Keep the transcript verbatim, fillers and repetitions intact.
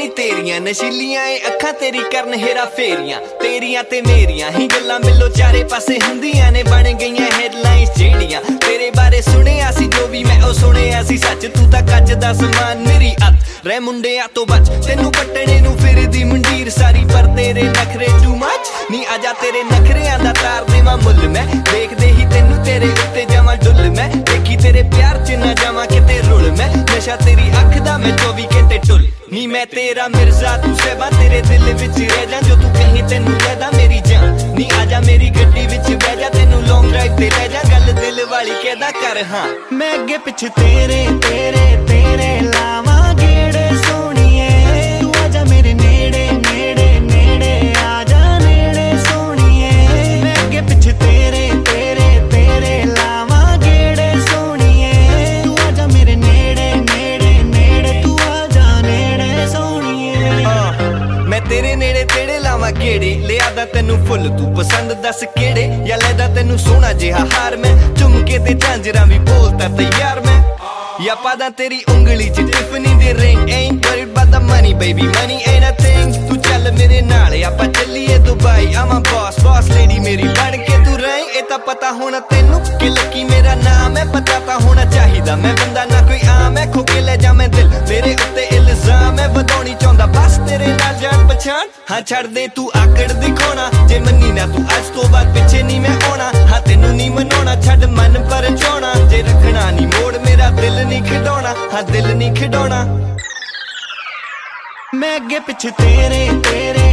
तेरियां नशीलियां ए अखां तेरी करन हेरा फेरियां तेरियां ते मेरियां ही गल्लां मिलो चारे पासे हुंदियां ने बन गईयां हेडलाइंस जेड़ियां तेरे बारे सुनिया सी जो भी मैं ओ सुनिया सी सच तू तां कच दा समान मेरी अत रह मुंडिया तो बच तेनू पट्टने नू फिरदी मंडीर सारी पर तेरे नखरे टू मच नी आजा तेरे नखरियां दा तार देवां मुल मैं देखदे ही तेनू तेरे उत्ते जावां डुल मैं देखी तेरे प्यार च ना जावां किते रुल मैं नशा तेरी अख दा मैं चौबी घंटे टुल नी मैं तेरा मिर्जा तू सहबा तेरे दिल विच रह जा जो तू कहीं तेनू कहदा मेरी जान नी आजा मेरी गड्डी विच बैठ जा तेनू लॉन्ग ड्राइव ते ले जा गल दिल वाली कहदा कर हां मैं अगे पिछे तेरे तेरे तेरे लावां गेड़े सोहणीए तू आजा मेरे नेड़े नेड़े नेड़े आजा नेड़े सोहणीए मैं अगे पिछे तेरे तेरे तेरे लावां गेड़े सोहणीए तू आजा मेरे नेड़े नेड़े नेड़े तू आजा नेड़े सोहणीए मैं तेरे नेड़े तेड़े लावां गेड़े लिया दा तेनू फुल तू पसंद दस केड़े या लेदा तेनू सोहना जिहा हार मैं झुमके ते झांजरां भी बोलता तैयार मैं या पादा तेरी उंगली च टिफनी दे ring ain't worried about the money baby money ain't a thing तू चल मेरे नाल आपां चलिए Dubai I'm a boss boss lady मेरी बन के तू रही ए तां पता होना तेनू कि लकी मेरा नाम है पता तां होना चाहिदा मैं बंदा ना कोई आम है खो के ले जा मैं दिल मेरे उत्ते इल्जाम है वधाउणी चाहुंदा बस तेरे नाल जान पछाण हाँ छड़ दे तू आकड़ दिखाउणा जे मन्नी ना तू अज तो बाद पिछे नहीं मैं आउणा हाँ तेनू नहीं मनाउणा छड़ मन पर चाहुणा जे रखना नहीं मोड़ मेरा दिल नहीं खिडौना हाँ दिल नहीं खिडौना मैं अगे पिछे तेरे तेरे